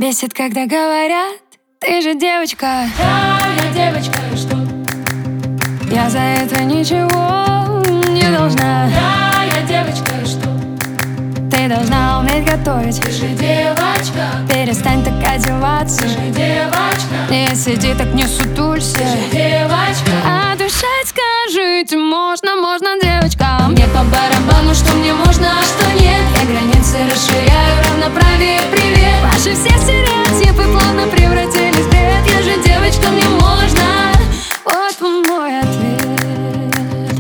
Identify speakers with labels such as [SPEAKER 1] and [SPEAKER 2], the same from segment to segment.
[SPEAKER 1] Бесит, когда говорят: ты же девочка.
[SPEAKER 2] Да, я девочка, и что?
[SPEAKER 1] Я за это ничего не должна.
[SPEAKER 2] Да, я девочка, и что?
[SPEAKER 1] Ты должна уметь готовить.
[SPEAKER 2] Ты же девочка.
[SPEAKER 1] Перестань так одеваться.
[SPEAKER 2] Ты же девочка.
[SPEAKER 1] Не сиди так, не сутулься.
[SPEAKER 2] Ты же девочка.
[SPEAKER 1] А дышать скажите можно, можно, девочка.
[SPEAKER 2] Мне по барабану, что мне можно, а что нет. Я границы расширяю, равноправие, привет.
[SPEAKER 1] Ваши все стереотипы плавно превратились в бред.
[SPEAKER 2] Я же девочка, мне можно.
[SPEAKER 1] Вот мой ответ.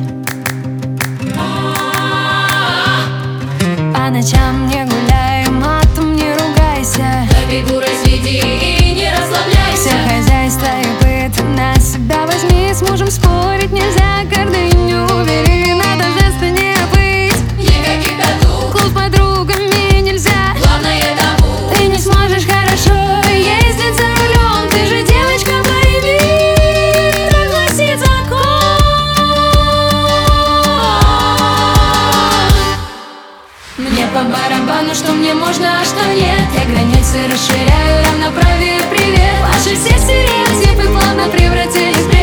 [SPEAKER 1] По ночам не гуляй, матом не ругайся.
[SPEAKER 2] На бегу разведи и не расслабляйся.
[SPEAKER 1] Все хозяйство и быт на себя возьми. С мужем спорить нельзя, гордыню убери. Надо женственнее быть.
[SPEAKER 2] Никаких тату.
[SPEAKER 1] Клуб с подругами нельзя.
[SPEAKER 2] Главное табу.
[SPEAKER 1] Ты не сможешь хорошо ездить за рулем. Ты же девочка, пойми, так гласит закон.
[SPEAKER 2] Мне по барабану, что мне можно, а что нет. Я границы расширяю, равноправие, привет.
[SPEAKER 1] Ваши все стереотипы плавно превратились в бред.